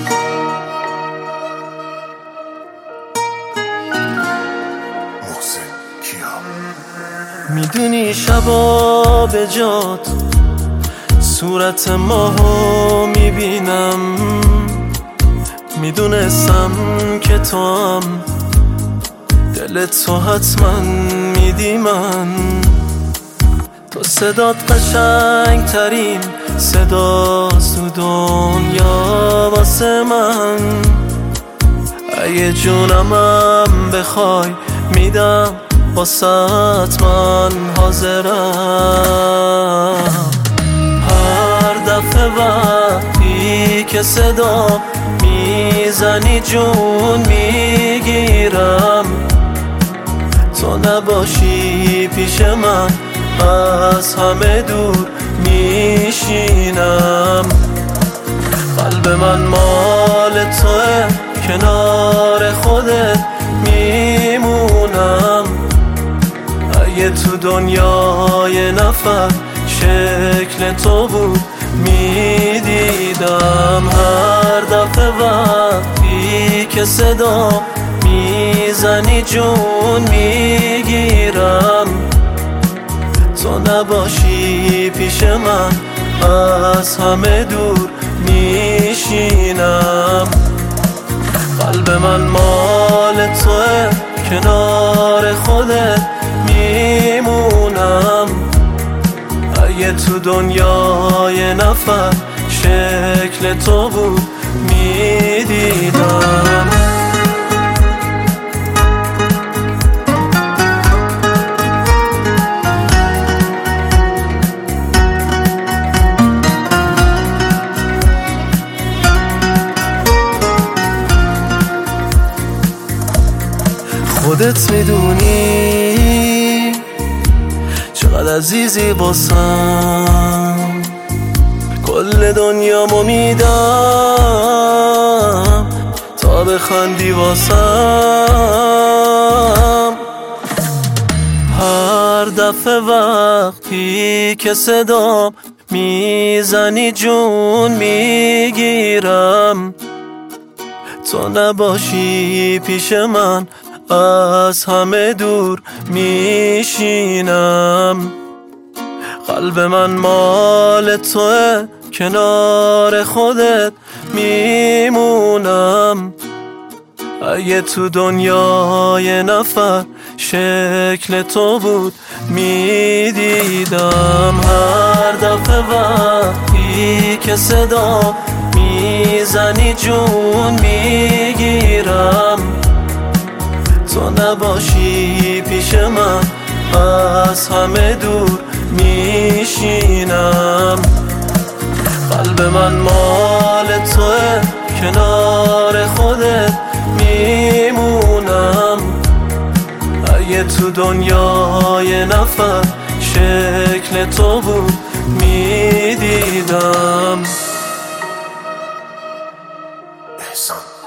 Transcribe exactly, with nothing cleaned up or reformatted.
میدونی شبا به جات صورت ماهو میبینم، میدونستم که تو هم دلت تو حتما میدی من. تو صدات قشنگ ترین صداست تو دنیا واسه من. اگه جونمم بخوای میدم واسات، من حاضرم. هر دفعه وقتی که صدا میزنی جون میگیرم، تو نباشی پیش من از همه دور میشینم. قلب من مال توه، کنار خودت میمونم. اگه تو دنیای نفر شکل تو بود میدیدم. هر دفعه وقتی که صدا میزنی جون میگیرم، تو نباشی پیش من از همه دور میشینم. قلب من مال توه، کنار خودت میمونم. اگه تو دنیای نفر شکل تو بود میدیدم. خودت میدونی چقدر عزیزی واسم، کل دنیامو میدم تا بخندی واسم. هر دفعه وقتی که صدا میزنی جون میگیرم، تو نباشی پیش من از همه دور میشینم. قلب من مال توه، کنار خودت میمونم. اگه تو دنیای نفر شکل تو بود میدیدم. هر دفعه وقتی که صدا میزنی جون میگیرم، تو نباشی پیش من از همه دور میشینم. قلب من مال توه، کنار خودت میمونم. اگه تو دنیای نفر شکل تو بود میدیدم. احسان